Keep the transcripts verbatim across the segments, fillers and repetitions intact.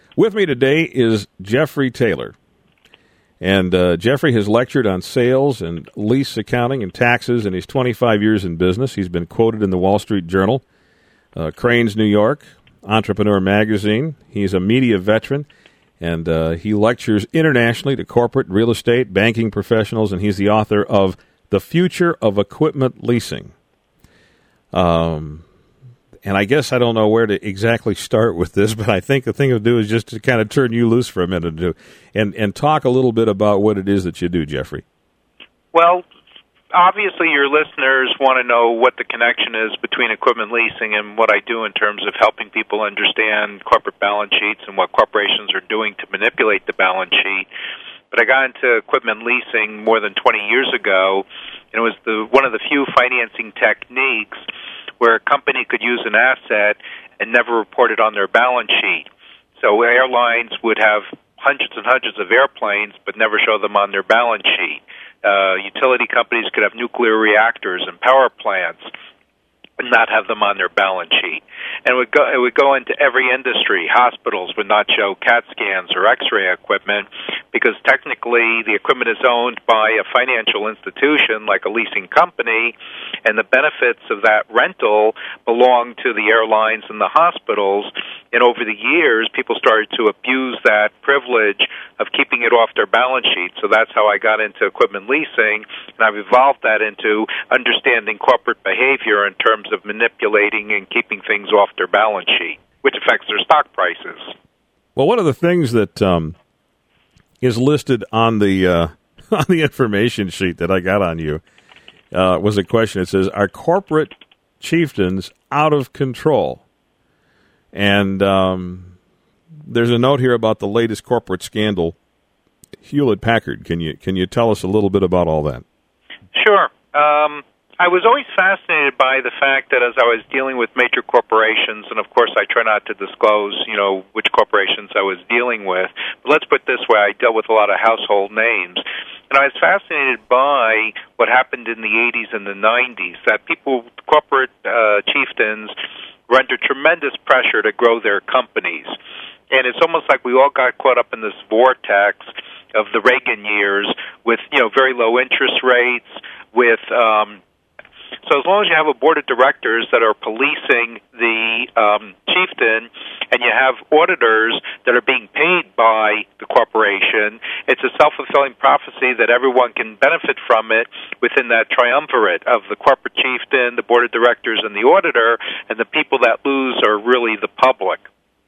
With me today is Jeffrey Taylor. And uh, Jeffrey has lectured on sales and lease accounting and taxes in his twenty-five years in business. He's been quoted in the Wall Street Journal, uh, Crain's New York, Entrepreneur Magazine. He's a media veteran, and uh, he lectures internationally to corporate, real estate, banking professionals, and he's the author of The Future of Equipment Leasing. Um, and I guess I don't know where to exactly start with this, but I think the thing to do is just to kind of turn you loose for a minute or two and, and talk a little bit about what it is that you do, Jeffrey. Well, obviously your listeners want to know what the connection is between equipment leasing and what I do in terms of helping people understand corporate balance sheets and what corporations are doing to manipulate the balance sheet. But I got into equipment leasing more than twenty years ago, and it was the one of the few financing techniques where a company could use an asset and never report it on their balance sheet. So airlines would have hundreds and hundreds of airplanes but never show them on their balance sheet. Uh, utility companies could have nuclear reactors and power plants and not have them on their balance sheet. And it would go, it would go into every industry. Hospitals would not show CAT scans or X-ray equipment because technically the equipment is owned by a financial institution like a leasing company, and the benefits of that rental belong to the airlines and the hospitals. And over the years, people started to abuse that privilege of keeping it off their balance sheet. So that's how I got into equipment leasing, and I've evolved that into understanding corporate behavior in terms of manipulating and keeping things off their balance sheet, which affects their stock prices. Well, one of the things that um, is listed on the uh, on the information sheet that I got on you uh, was a question. It says, "Are corporate chieftains out of control?" And um, there's a note here about the latest corporate scandal, Hewlett-Packard. Can you can you tell us a little bit about all that? Sure. Um, I was always fascinated by the fact that as I was dealing with major corporations, and of course I try not to disclose, you know, which corporations I was dealing with, but let's put it this way, I dealt with a lot of household names. And I was fascinated by what happened in the eighties and the nineties, that people, corporate uh, chieftains, were under tremendous pressure to grow their companies. And it's almost like we all got caught up in this vortex of the Reagan years with, you know, very low interest rates, with... Um, So as long as you have a board of directors that are policing the um, chieftain and you have auditors that are being paid by the corporation, it's a self-fulfilling prophecy that everyone can benefit from it within that triumvirate of the corporate chieftain, the board of directors, and the auditor, and the people that lose are really the public.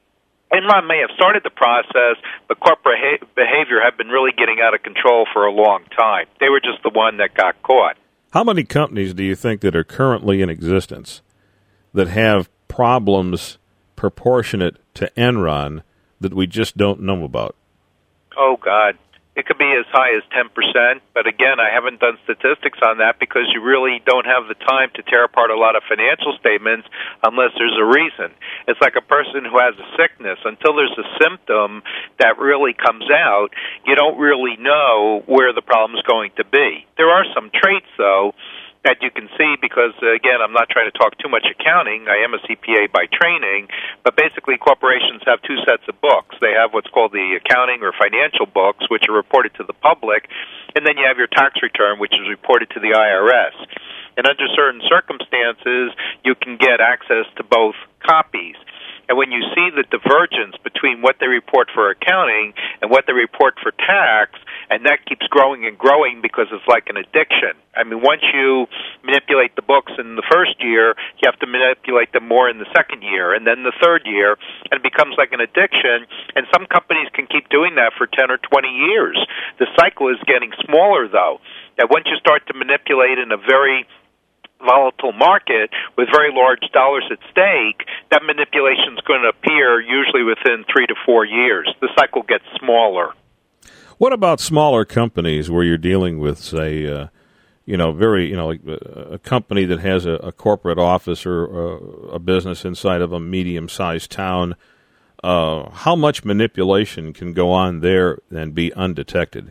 Enron may have started the process, but corporate ha- behavior had been really getting out of control for a long time. They were just the one that got caught. How many companies do you think that are currently in existence that have problems proportionate to Enron that we just don't know about? Oh, God. It could be as high as ten percent, but again, I haven't done statistics on that because you really don't have the time to tear apart a lot of financial statements unless there's a reason. It's like a person who has a sickness. Until there's a symptom that really comes out, you don't really know where the problem is going to be. There are some traits, though, that you can see because, uh, again, I'm not trying to talk too much accounting. I am a C P A by training, but basically corporations have two sets of books. They have what's called the accounting or financial books, which are reported to the public, and then you have your tax return, which is reported to the I R S. And under certain circumstances, you can get access to both copies. And when you see the divergence between what they report for accounting and what they report for tax, and that keeps growing and growing because it's like an addiction. I mean, once you manipulate the books in the first year, you have to manipulate them more in the second year and then the third year, and it becomes like an addiction. And some companies can keep doing that for ten or twenty years. The cycle is getting smaller, though, that once you start to manipulate in a very volatile market with very large dollars at stake, that manipulation is going to appear usually within three to four years. The cycle gets smaller. What about smaller companies where you're dealing with, say, uh, you know, very, you know, like a company that has a, a corporate office or a, a business inside of a medium-sized town? Uh, how much manipulation can go on there and be undetected?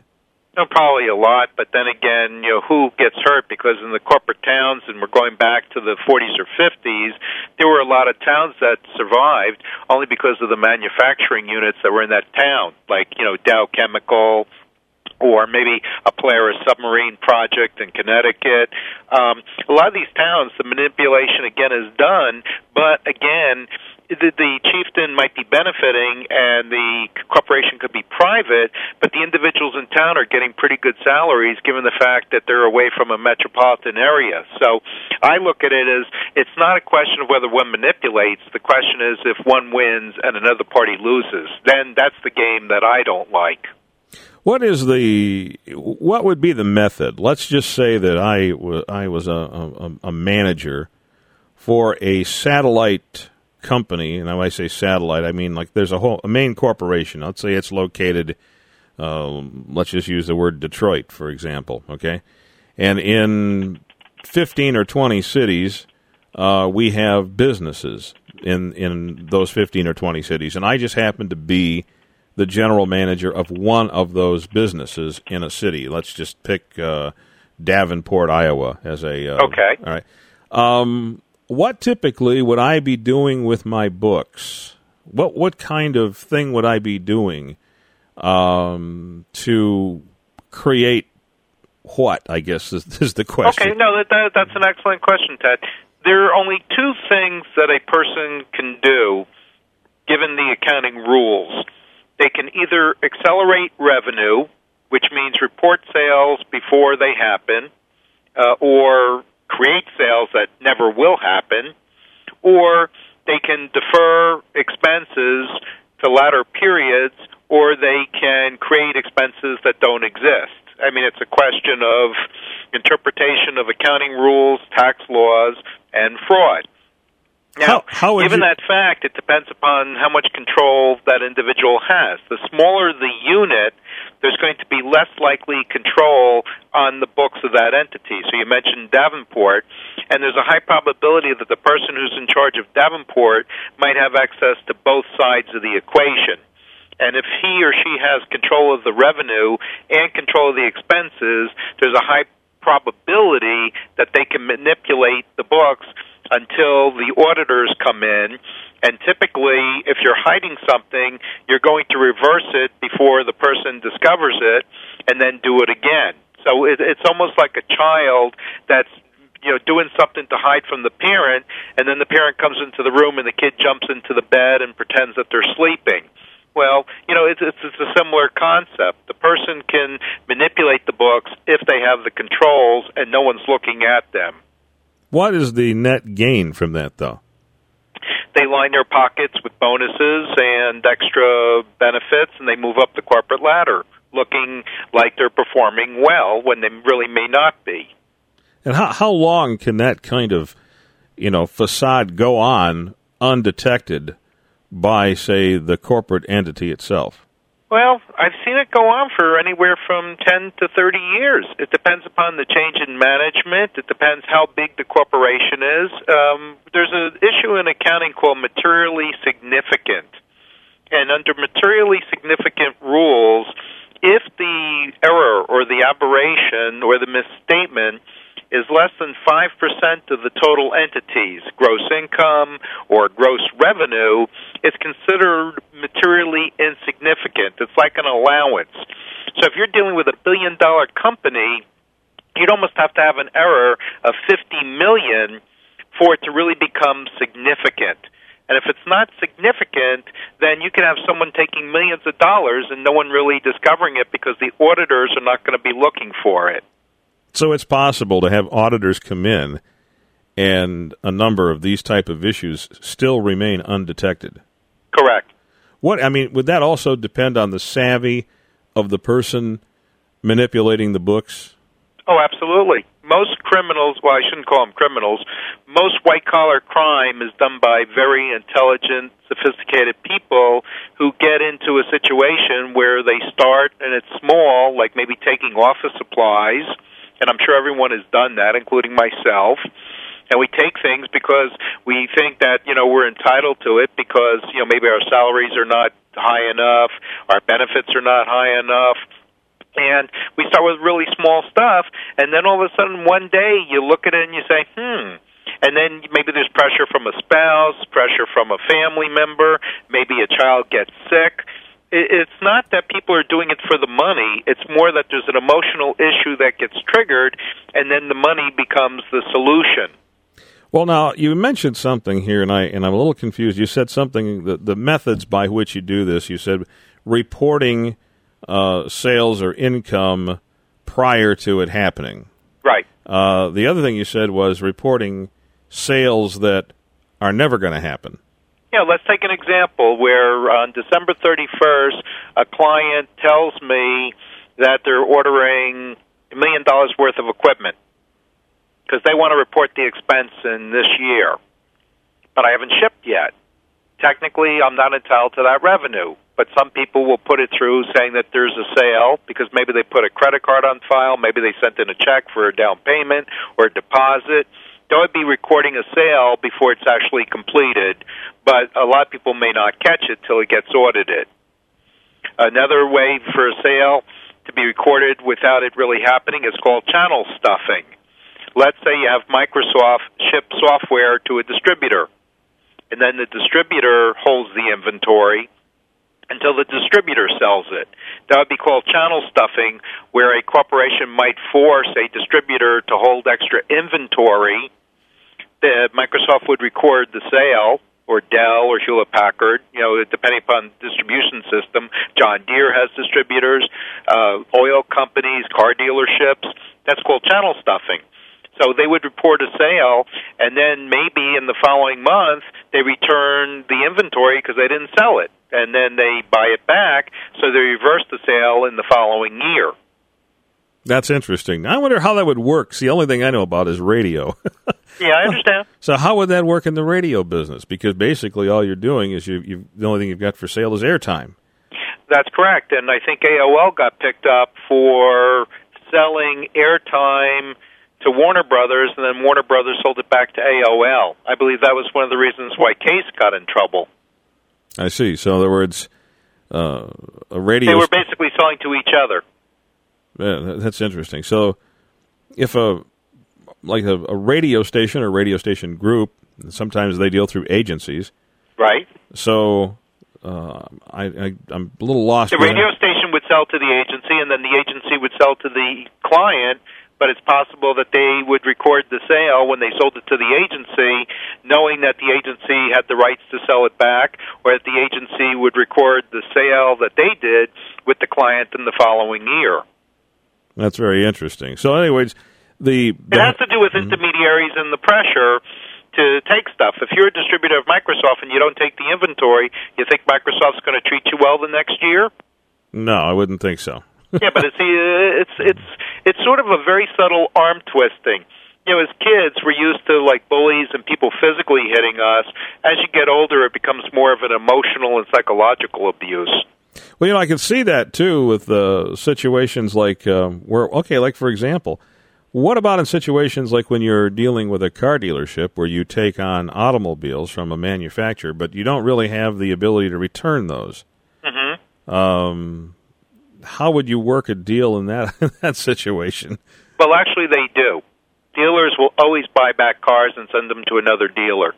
No, probably a lot, but then again, you know, who gets hurt? Because in the corporate towns, and we're going back to the forties or fifties, there were a lot of towns that survived only because of the manufacturing units that were in that town, like, you know, Dow Chemical, or maybe a Polaris submarine project in Connecticut. Um, a lot of these towns, the manipulation, again, is done, but again, the, the chieftain might be benefiting and the corporation could be private, but the individuals in town are getting pretty good salaries given the fact that they're away from a metropolitan area. So I look at it as it's not a question of whether one manipulates. The question is if one wins and another party loses. Then that's the game that I don't like. What is the, what would be the method? Let's just say that I, w- I was a, a, a manager for a satellite company, and when I say satellite, I mean like there's a whole a main corporation. Let's say it's located, uh, let's just use the word Detroit, for example, okay? And in fifteen or twenty cities, uh, we have businesses in, in those fifteen or twenty cities, and I just happen to be the general manager of one of those businesses in a city. Let's just pick uh, Davenport, Iowa, as a... Uh, okay. All right. Um, what typically would I be doing with my books? What what kind of thing would I be doing um, to create what, I guess, is, is the question. Okay, no, that, that, that's an excellent question, Ted. There are only two things that a person can do given the accounting rules. They can either accelerate revenue, which means report sales before they happen, uh, or create sales that never will happen, or they can defer expenses to latter periods, or they can create expenses that don't exist. I mean, it's a question of interpretation of accounting rules, tax laws, and fraud. Now, how, how given you... that fact, it depends upon how much control that individual has. The smaller the unit, there's going to be less likely control on the books of that entity. So you mentioned Davenport, and there's a high probability that the person who's in charge of Davenport might have access to both sides of the equation. And if he or she has control of the revenue and control of the expenses, there's a high probability that they can manipulate the books until the auditors come in. And typically, if you're hiding something, you're going to reverse it before the person discovers it and then do it again. So it, it's almost like a child that's you know, doing something to hide from the parent, and then the parent comes into the room and the kid jumps into the bed and pretends that they're sleeping. Well, you know, it's, it's, it's a similar concept. The person can manipulate the books if they have the controls and no one's looking at them. What is the net gain from that, though? They line their pockets with bonuses and extra benefits, and they move up the corporate ladder, looking like they're performing well when they really may not be. And how how long can that kind of, you know, facade go on undetected by, say, the corporate entity itself? Well, I've seen it go on for anywhere from ten to thirty years. It depends upon the change in management. It depends how big the corporation is. Um, there's an issue in accounting called materially significant. And under materially significant rules, if the error or the aberration or the misstatement is less than five percent of the total entity's gross income or gross revenue, it's considered materially insignificant. It's like an allowance. So if you're dealing with a billion-dollar company, you'd almost have to have an error of fifty million dollars for it to really become significant. And if it's not significant, then you can have someone taking millions of dollars and no one really discovering it because the auditors are not going to be looking for it. So it's possible to have auditors come in and a number of these type of issues still remain undetected. Correct. What I mean, would that also depend on the savvy of the person manipulating the books? Oh, absolutely. Most criminals, well, I shouldn't call them criminals, most white-collar crime is done by very intelligent, sophisticated people who get into a situation where they start and it's small, like maybe taking office supplies, and I'm sure everyone has done that, including myself. And we take things because we think that, you know, we're entitled to it because, you know, maybe our salaries are not high enough, our benefits are not high enough, And we start with really small stuff, and then all of a sudden one day you look at it and you say, hmm. And then maybe there's pressure from a spouse, pressure from a family member, maybe a child gets sick. It's not that people are doing it for the money. It's more that there's an emotional issue that gets triggered, and then the money becomes the solution. Well, now, you mentioned something here, and, I, and I'm a little confused. You said something, the, the methods by which you do this. You said reporting uh, sales or income prior to it happening. Right. Uh, the other thing you said was reporting sales that are never going to happen. Yeah, let's take an example where on December thirty-first, a client tells me that they're ordering a million dollars worth of equipment because they want to report the expense in this year, but I haven't shipped yet. Technically, I'm not entitled to that revenue, but some people will put it through saying that there's a sale because maybe they put a credit card on file, maybe they sent in a check for a down payment or a deposit. They would be recording a sale before it's actually completed, but a lot of people may not catch it till it gets audited. Another way for a sale to be recorded without it really happening is called channel stuffing. Let's say you have Microsoft ship software to a distributor, and then the distributor holds the inventory until the distributor sells it. That would be called channel stuffing, where a corporation might force a distributor to hold extra inventory. The Microsoft would record the sale, or Dell or Hewlett-Packard, you know, depending upon the distribution system. John Deere has distributors, uh, oil companies, car dealerships. That's called channel stuffing. So they would report a sale, and then maybe in the following month they return the inventory because they didn't sell it, and then they buy it back, so they reverse the sale in the following year. That's interesting. I wonder how that would work. See, the only thing I know about is radio. Yeah, I understand. So how would that work in the radio business? Because basically all you're doing is you, you the only thing you've got for sale is airtime. That's correct, and I think A O L got picked up for selling airtime to Warner Brothers, and then Warner Brothers sold it back to A O L. I believe that was one of the reasons why Case got in trouble. I see. So in other words, uh, a radio... They were basically selling to each other. Yeah, that's interesting. So if a like a, a radio station or radio station group, sometimes they deal through agencies. Right. So uh, I, I, I'm a little lost. The radio station would sell to the agency, and then the agency would sell to the client, but it's possible that they would record the sale when they sold it to the agency, knowing that the agency had the rights to sell it back, or that the agency would record the sale that they did with the client in the following year. That's very interesting. So anyways, the... the it has to do with intermediaries and the pressure to take stuff. If you're a distributor of Microsoft and you don't take the inventory, you think Microsoft's going to treat you well the next year? No, I wouldn't think so. Yeah, but it's, it's it's it's sort of a very subtle arm twisting. You know, as kids, we're used to like bullies and people physically hitting us. As you get older, it becomes more of an emotional and psychological abuse. Well, you know, I can see that too with uh, situations like um, where, okay, like for example, what about in situations like when you're dealing with a car dealership where you take on automobiles from a manufacturer, but you don't really have the ability to return those? Mm-hmm. Um, how would you work a deal in that in that situation? Well, actually, they do. Dealers will always buy back cars and send them to another dealer.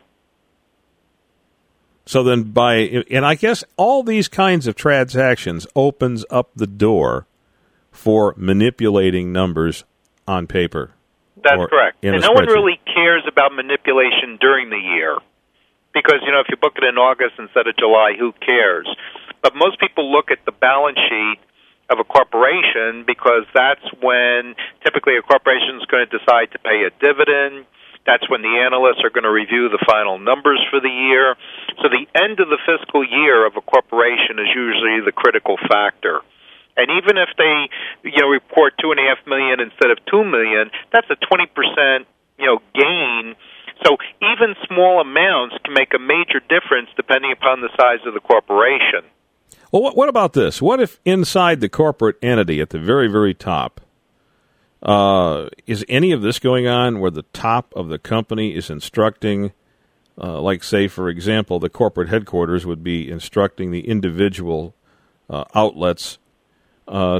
So then by, and I guess all these kinds of transactions opens up the door for manipulating numbers on paper. That's correct. And no one spreadsheet. really cares about manipulation during the year because, you know, if you book it in August instead of July, who cares? But most people look at the balance sheet of a corporation because that's when typically a corporation is going to decide to pay a dividend. That's when the analysts are going to review the final numbers for the year. So the end of the fiscal year of a corporation is usually the critical factor. And even if they, you know, report two and a half million instead of two million, that's a twenty percent, you know, gain. So even small amounts can make a major difference depending upon the size of the corporation. Well, what, what about this? What if inside the corporate entity at the very, very top, Uh, is any of this going on where the top of the company is instructing, uh, like, say, for example, the corporate headquarters would be instructing the individual uh, outlets uh,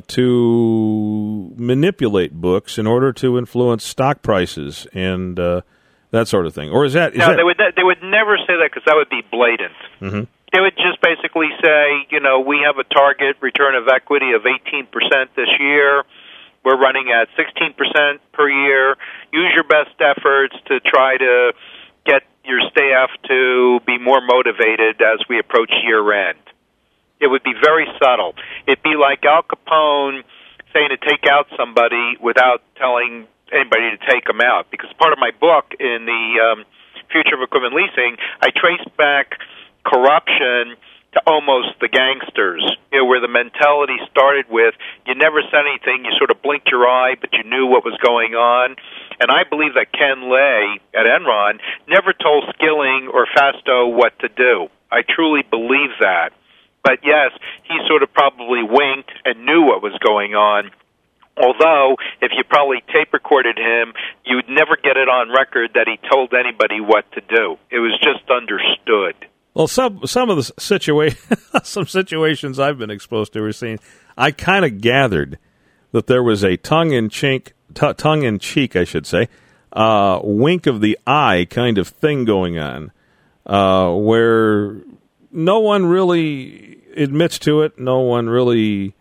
to manipulate books in order to influence stock prices and uh, that sort of thing? Or is that... Is no, that... they would they would never say that because that would be blatant. Mm-hmm. They would just basically say, you know, we have a target return of equity of eighteen percent this year. We're running at sixteen percent per year. Use your best efforts to try to get your staff to be more motivated as we approach year-end. It would be very subtle. It'd be like Al Capone saying to take out somebody without telling anybody to take them out. Because part of my book in the um, Future of Equipment Leasing, I trace back corruption to almost the gangsters, you know, where the mentality started with you never said anything, you sort of blinked your eye, but you knew what was going on. And I believe that Ken Lay at Enron never told Skilling or Fasto what to do. I truly believe that. But yes, he sort of probably winked and knew what was going on. Although, if you probably tape recorded him, you would never get it on record that he told anybody what to do. It was just understood. Well, some some of the situa- some situations I've been exposed to or seen, I kind of gathered that there was a tongue-in-cheek, t- tongue-in-cheek, I should say, uh, wink of the eye kind of thing going on, uh, where no one really admits to it. No one really,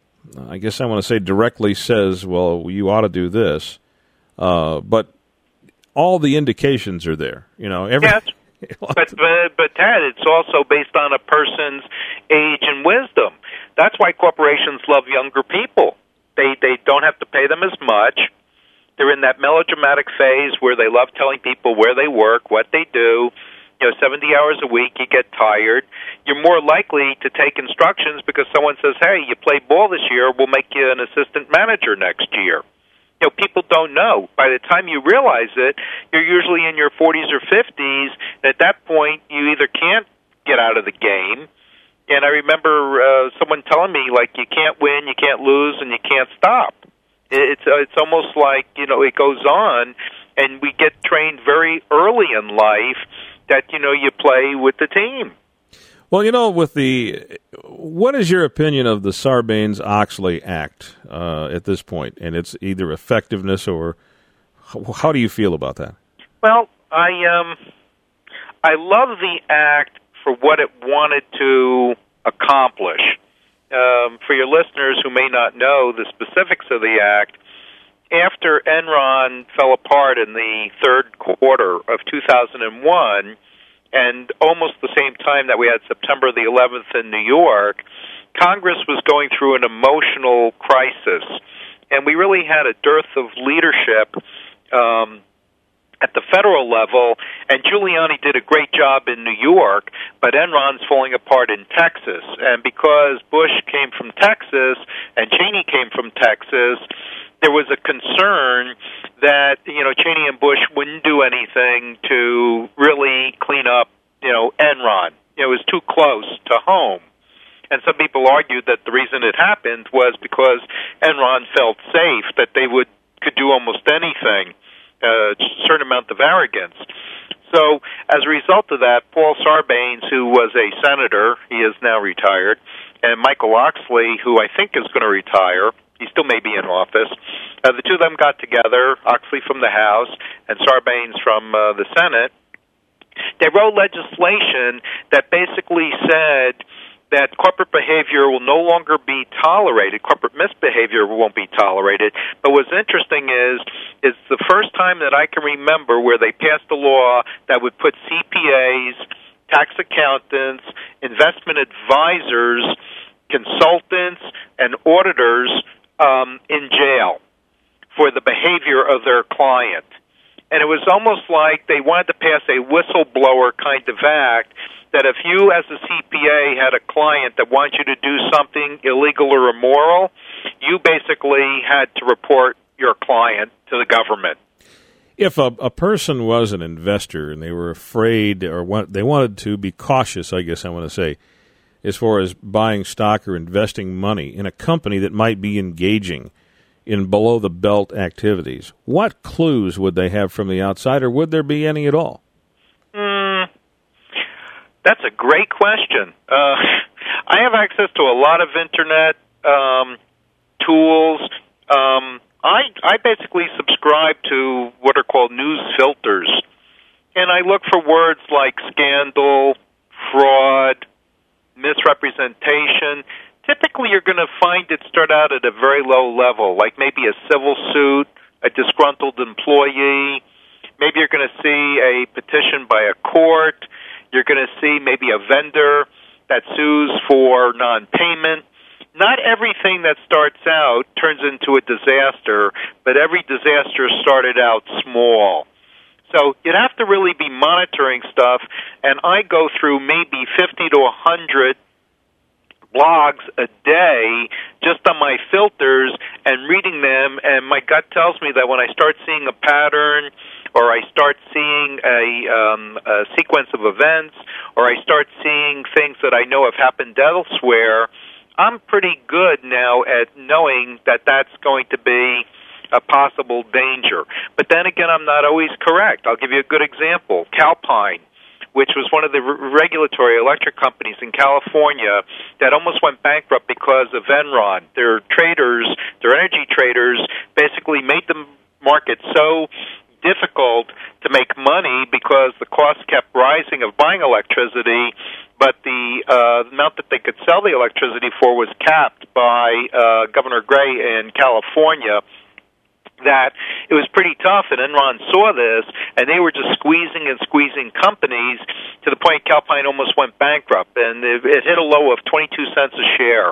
I guess I want to say directly says, well, you ought to do this. Uh, but all the indications are there. You know, every. Yes. But, but, but, Ted, it's also based on a person's age and wisdom. That's why corporations love younger people. They they don't have to pay them as much. They're in that melodramatic phase where they love telling people where they work, what they do. You know, seventy hours a week, you get tired. You're more likely to take instructions because someone says, hey, you played ball this year, we'll make you an assistant manager next year. You know, people don't know. By the time you realize it, you're usually in your forties or fifties. At that point, you either can't get out of the game, and I remember uh, someone telling me, like, you can't win, you can't lose, and you can't stop. It's uh, it's almost like, you know, it goes on, and we get trained very early in life that, you know, you play with the team. Well, you know, with the, what is your opinion of the Sarbanes-Oxley Act uh, at this point, and its either effectiveness or how do you feel about that? Well, I um, I love the act for what it wanted to accomplish. Um, for your listeners who may not know the specifics of the act, after Enron fell apart in the third quarter of two thousand one, and almost the same time that we had September the eleventh in New York, Congress was going through an emotional crisis, and we really had a dearth of leadership um, at the federal level, and Giuliani did a great job in New York, but Enron's falling apart in Texas. And because Bush came from Texas and Cheney came from Texas, there was a concern that, you know, Cheney and Bush wouldn't do anything to really clean up, you know, Enron. It was too close to home. And some people argued that the reason it happened was because Enron felt safe, that they would could do almost anything, uh, a certain amount of arrogance. So as a result of that, Paul Sarbanes, who was a senator, he is now retired, and Michael Oxley, who I think is going to retire, he still may be in office. Uh, the two of them got together, Oxley from the House and Sarbanes from uh, the Senate. They wrote legislation that basically said that corporate behavior will no longer be tolerated. Corporate misbehavior won't be tolerated. But what's interesting is, is the first time that I can remember where they passed a law that would put C P As, tax accountants, investment advisors, consultants, and auditors um, in jail for the behavior of their client. And it was almost like they wanted to pass a whistleblower kind of act that if you as a C P A had a client that wants you to do something illegal or immoral, you basically had to report your client to the government. If a, a person was an investor and they were afraid or want, they wanted to be cautious, I guess I want to say, as far as buying stock or investing money in a company that might be engaging in below-the-belt activities, what clues would they have from the outside, or would there be any at all? Mm, that's a great question. Uh, I have access to a lot of Internet um, tools. Um, I I basically subscribe to what are called news filters, and I look for words like scandal, fraud, misrepresentation. Typically, you're going to find it start out at a very low level, like maybe a civil suit, a disgruntled employee. Maybe you're going to see a petition by a court. You're going to see maybe a vendor that sues for non-payment. Not everything that starts out turns into a disaster, but every disaster started out small. So you'd have to really be monitoring stuff, and I go through maybe fifty to one hundred blogs a day just on my filters and reading them, and my gut tells me that when I start seeing a pattern or I start seeing a, um, a sequence of events or I start seeing things that I know have happened elsewhere, I'm pretty good now at knowing that that's going to be a possible danger. But then again, I'm not always correct. I'll give you a good example. Calpine, which was one of the re- regulatory electric companies in California that almost went bankrupt because of Enron. Their traders, their energy traders, basically made the market so difficult to make money because the cost kept rising of buying electricity, but the uh, amount that they could sell the electricity for was capped by uh, Governor Gray in California, that it was pretty tough, and Enron saw this, and they were just squeezing and squeezing companies to the point Calpine almost went bankrupt, and it, it hit a low of twenty-two cents a share.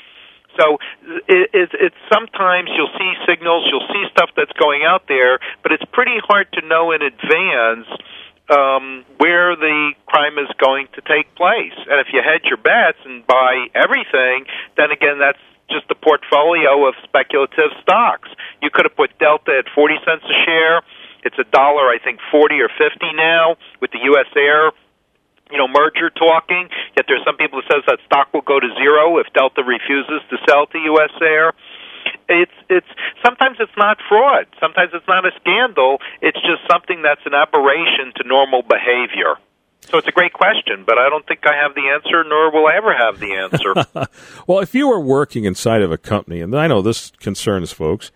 So it, it, it's sometimes you'll see signals, you'll see stuff that's going out there, but it's pretty hard to know in advance um, where the crime is going to take place. And if you hedge your bets and buy everything, then again, that's just a portfolio of speculative stocks. You could have put Delta at forty cents a share. It's a dollar, I think, forty or fifty now with the U S Air, you know, merger talking. Yet there's some people that says that stock will go to zero if Delta refuses to sell to U S Air. It's it's sometimes it's not fraud. Sometimes it's not a scandal. It's just something that's an aberration to normal behavior. So it's a great question, but I don't think I have the answer, nor will I ever have the answer. Well, if you were working inside of a company, and I know this concerns folks,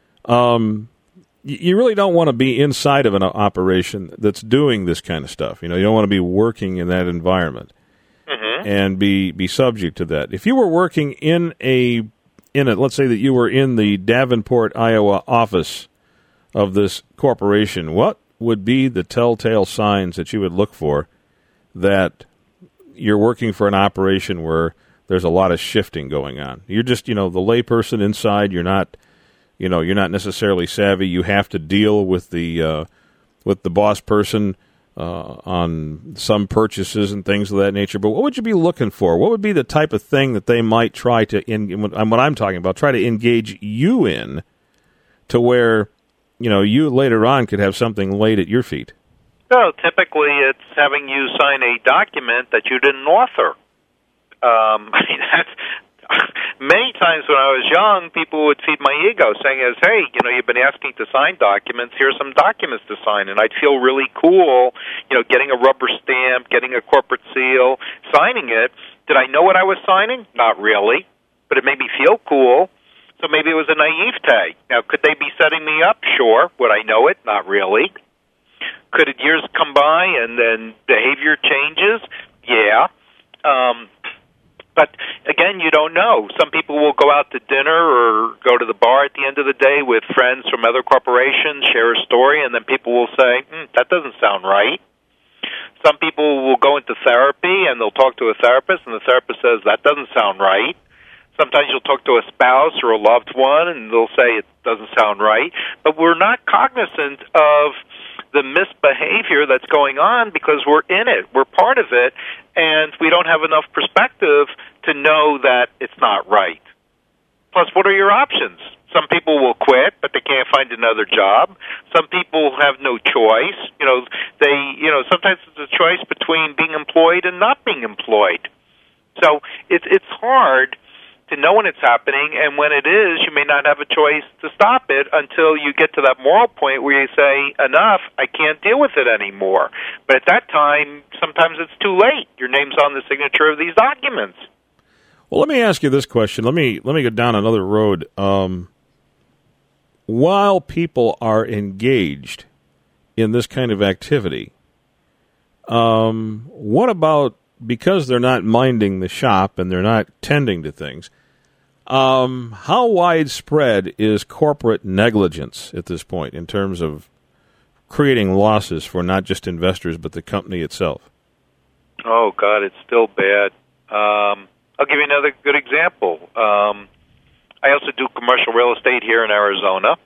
um, you really don't want to be inside of an operation that's doing this kind of stuff. You know, you don't want to be working in that environment mm-hmm. and be, be subject to that. If you were working in a in a, let's say that you were in the Davenport, Iowa office of this corporation, what would be the telltale signs that you would look for that you're working for an operation where there's a lot of shifting going on? You're just, you know, the layperson inside. You're not, you know, you're not necessarily savvy. You have to deal with the uh, with the boss person uh, on some purchases and things of that nature. But what would you be looking for? What would be the type of thing that they might try to, in, what I'm talking about, try to engage you in to where, you know, you later on could have something laid at your feet? Well, typically it's having you sign a document that you didn't author. Um, I mean, that's many times when I was young, people would feed my ego, saying, "As hey, you know, you've been asking to sign documents. Here's some documents to sign," and I'd feel really cool, you know, getting a rubber stamp, getting a corporate seal, signing it. Did I know what I was signing? Not really, but it made me feel cool. So maybe it was a naivete. Now, could they be setting me up? Sure. Would I know it? Not really. Could it years come by and then behavior changes? Yeah. Um, but, again, you don't know. Some people will go out to dinner or go to the bar at the end of the day with friends from other corporations, share a story, and then people will say, hmm, that doesn't sound right. Some people will go into therapy and they'll talk to a therapist, and the therapist says, that doesn't sound right. Sometimes you'll talk to a spouse or a loved one, and they'll say it doesn't sound right. But we're not cognizant of the misbehavior that's going on because we're in it. We're part of it, and we don't have enough perspective to know that it's not right. Plus, what are your options? Some people will quit, but they can't find another job. Some people have no choice. You know, they, you know, sometimes it's a choice between being employed and not being employed. So it's it's hard to know when it's happening, and when it is, you may not have a choice to stop it until you get to that moral point where you say, enough, I can't deal with it anymore. But at that time, sometimes it's too late. Your name's on the signature of these documents. Well, let me ask you this question. Let me let me go down another road. Um, while people are engaged in this kind of activity, um, what about, because they're not minding the shop and they're not tending to things, um, how widespread is corporate negligence at this point in terms of creating losses for not just investors but the company itself? Oh, God, it's still bad. Um, I'll give you another good example. Um, I also do commercial real estate here in Arizona,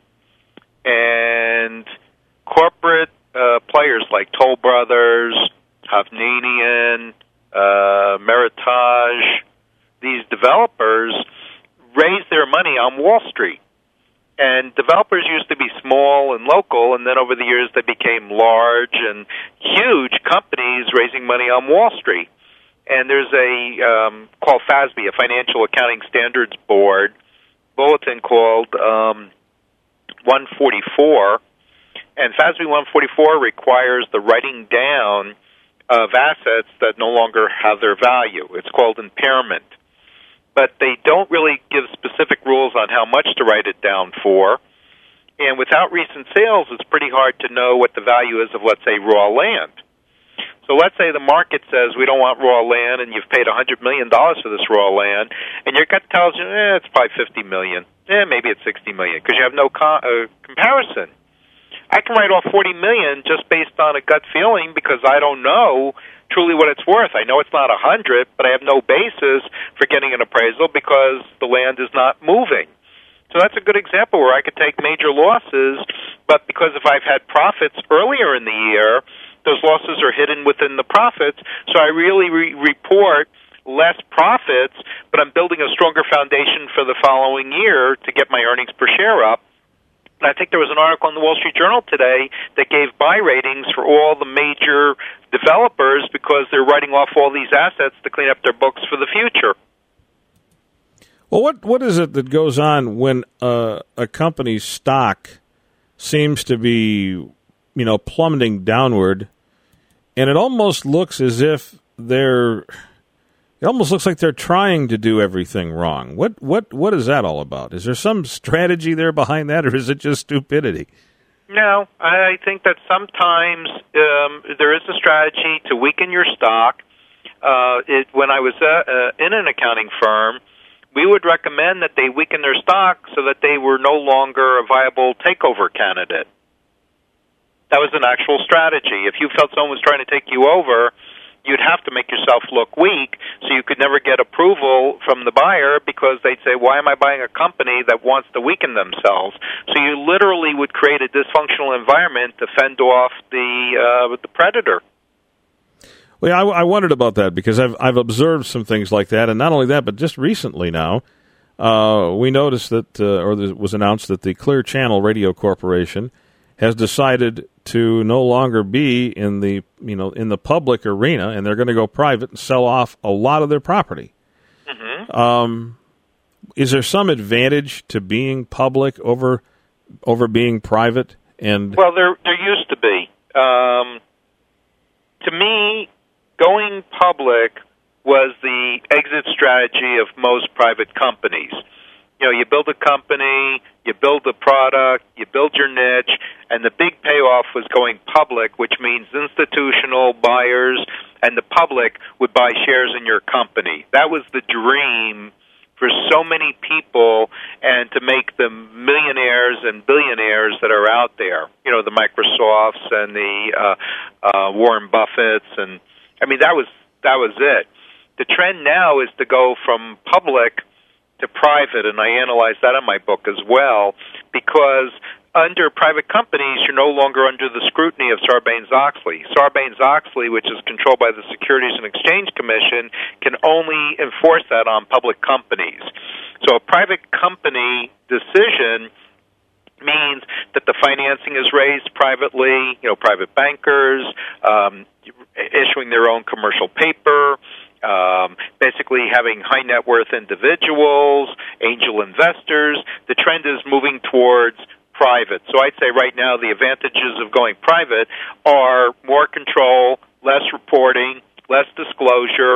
and corporate uh, players like Toll Brothers, Hovnanian, uh, Meritage, these developers raise their money on Wall Street. And developers used to be small and local, and then over the years they became large and huge companies raising money on Wall Street. And there's a um, called F A S B, a Financial Accounting Standards Board bulletin called um, one forty-four, and F A S B one forty-four requires the writing down of assets that no longer have their value. It's called impairment. But they don't really give specific rules on how much to write it down for. And without recent sales, it's pretty hard to know what the value is of, let's say, raw land. So let's say the market says we don't want raw land, and you've paid one hundred million dollars for this raw land, and your gut tells you, eh, it's probably fifty million dollars. Eh, maybe it's sixty million dollars, because you have no co- uh, comparison. I can write off forty million dollars just based on a gut feeling because I don't know truly what it's worth. I know it's not one hundred, but I have no basis for getting an appraisal because the land is not moving. So that's a good example where I could take major losses, but because if I've had profits earlier in the year, those losses are hidden within the profits, so I really re- report less profits, but I'm building a stronger foundation for the following year to get my earnings per share up. And I think there was an article in the Wall Street Journal today that gave buy ratings for all the major developers because they're writing off all these assets to clean up their books for the future. Well, what what is it that goes on when uh, a company's stock seems to be, you know, plummeting downward, and it almost looks as if they're, it almost looks like they're trying to do everything wrong. What what what is that all about? Is there some strategy there behind that, or is it just stupidity? No, I think that sometimes um, there is a strategy to weaken your stock. Uh, it, when I was uh, uh, in an accounting firm, we would recommend that they weaken their stock so that they were no longer a viable takeover candidate. That was an actual strategy. If you felt someone was trying to take you over, you'd have to make yourself look weak, so you could never get approval from the buyer because they'd say, why am I buying a company that wants to weaken themselves? So you literally would create a dysfunctional environment to fend off the uh, the predator. Well, I, I wondered about that because I've I've observed some things like that, and not only that, but just recently now, uh, we noticed that, uh, or it was announced that the Clear Channel Radio Corporation has decided to no longer be in the you know in the public arena, and they're going to go private and sell off a lot of their property. Mm-hmm. Um, is there some advantage to being public over over being private? And well, there there used to be. Um, to me, going public was the exit strategy of most private companies. You know, you build a company, you build a product, you build your niche, and the big payoff was going public, which means institutional buyers and the public would buy shares in your company. That was the dream for so many people, and to make them millionaires and billionaires that are out there. You know, the Microsofts and the uh, uh, Warren Buffetts, and I mean that was that was it. The trend now is to go from public to private, and I analyze that in my book as well, because under private companies, you're no longer under the scrutiny of Sarbanes-Oxley. Sarbanes-Oxley, which is controlled by the Securities and Exchange Commission, can only enforce that on public companies. So a private company decision means that the financing is raised privately, you know, private bankers, um, issuing their own commercial paper, Um, basically having high net worth individuals, angel investors. The trend is moving towards private. So I'd say right now the advantages of going private are more control, less reporting, less disclosure,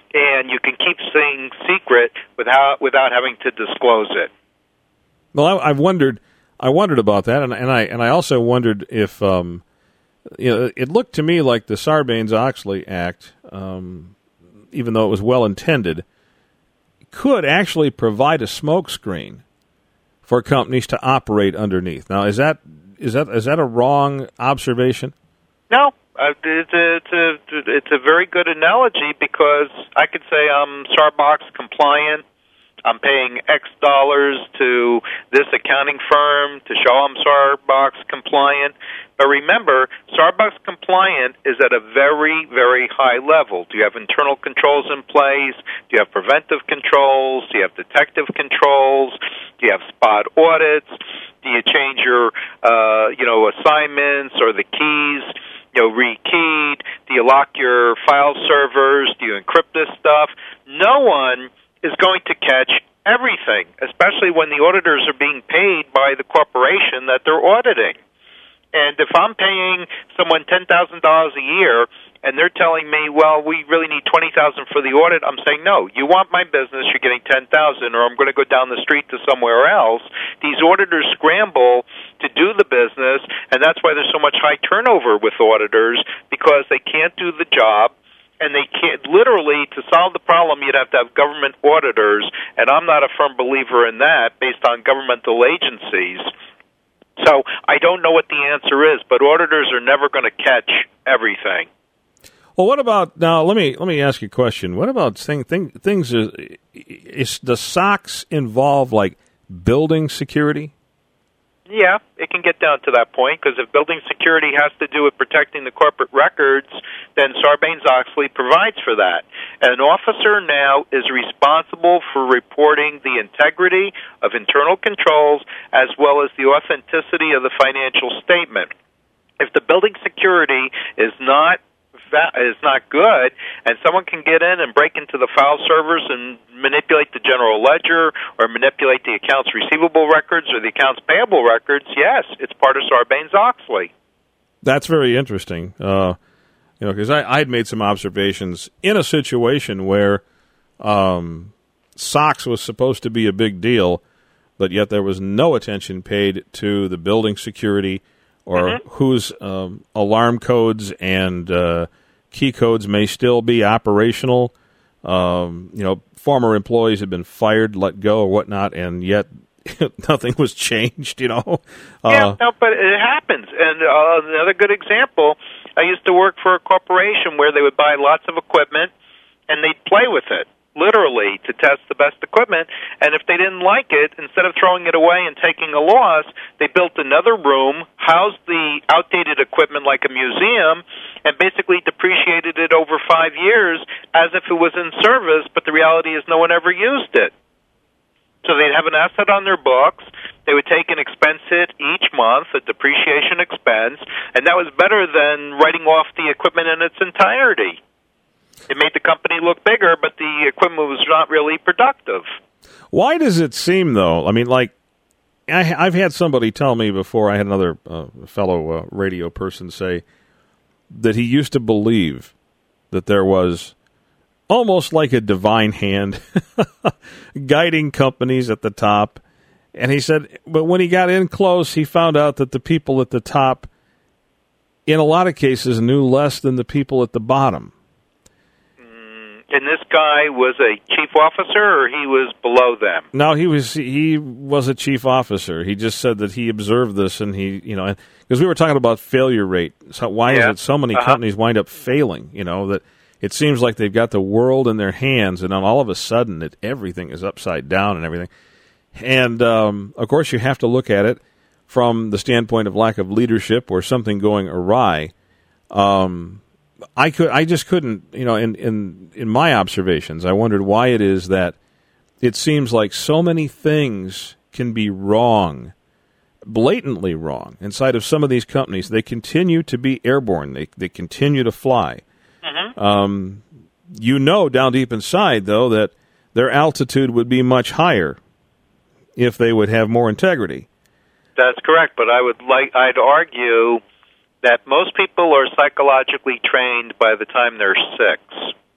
and you can keep things secret without without having to disclose it. Well, I, I've wondered, I wondered about that, and, and I and I also wondered if, um, you know, it looked to me like the Sarbanes-Oxley Act, um, even though it was well intended, could actually provide a smokescreen for companies to operate underneath. Now, is that is that is that a wrong observation? No. Uh, it's, a, it's, a, it's a very good analogy because I could say I'm Starbucks compliant. I'm paying X dollars to this accounting firm to show I'm Starbucks compliant. But remember, Starbucks compliant is at a very, very high level. Do you have internal controls in place? Do you have preventive controls? Do you have detective controls? Do you have spot audits? Do you change your, uh, you know, assignments or the keys? You know, rekeyed? Do you lock your file servers? Do you encrypt this stuff? No one is going to catch everything, especially when the auditors are being paid by the corporation that they're auditing. And if I'm paying someone ten thousand dollars a year and they're telling me, well, we really need twenty thousand dollars for the audit, I'm saying, no, you want my business, you're getting ten thousand dollars, or I'm going to go down the street to somewhere else. These auditors scramble to do the business, and that's why there's so much high turnover with auditors, because they can't do the job. And they can't, literally, to solve the problem, you'd have to have government auditors, and I'm not a firm believer in that based on governmental agencies. So I don't know what the answer is, but auditors are never going to catch everything. Well, what about, now let me let me ask you a question. What about thing, thing, things, is, is the SOX involve like building security? Yeah, it can get down to that point, because if building security has to do with protecting the corporate records, then Sarbanes-Oxley provides for that. An officer now is responsible for reporting the integrity of internal controls as well as the authenticity of the financial statement. If the building security is not is not good, and someone can get in and break into the file servers and manipulate the general ledger or manipulate the accounts receivable records or the accounts payable records, yes, it's part of Sarbanes-Oxley. That's very interesting. Uh, you know, because I, I had made some observations in a situation where um, SOX was supposed to be a big deal, but yet there was no attention paid to the building security or mm-hmm. whose um, alarm codes and uh, key codes may still be operational. Um, you know, former employees had been fired, let go, or whatnot, and yet nothing was changed, you know. Uh, yeah, no, but it happens. And uh, another good example, I used to work for a corporation where they would buy lots of equipment, and they'd play with it, literally, to test the best equipment. And if they didn't like it, instead of throwing it away and taking a loss, they built another room, housed the outdated equipment like a museum, and basically depreciated it over five years as if it was in service, but the reality is no one ever used it. So they'd have an asset on their books, they would take an expense hit each month, a depreciation expense, and that was better than writing off the equipment in its entirety. It made the company look bigger, but the equipment was not really productive. Why does it seem, though? I mean, like, I, I've had somebody tell me before, I had another uh, fellow uh, radio person say that he used to believe that there was almost like a divine hand guiding companies at the top. And he said, but when he got in close, he found out that the people at the top, in a lot of cases, knew less than the people at the bottom. And this guy was a chief officer, or he was below them? No, he was he was a chief officer. He just said that he observed this, and he, you know, because we were talking about failure rate. So why yeah. is it so many uh-huh. companies wind up failing? You know, that it seems like they've got the world in their hands, and then all of a sudden, it everything is upside down and everything. And um, of course, you have to look at it from the standpoint of lack of leadership or something going awry. Um, I could, I just couldn't, you know, in, in, in my observations, I wondered why it is that it seems like so many things can be wrong, blatantly wrong, inside of some of these companies. They continue to be airborne. They they continue to fly. Mm-hmm. Um, you know down deep inside, though, that their altitude would be much higher if they would have more integrity. That's correct, but I would like, I'd argue that most people are psychologically trained by the time they're six.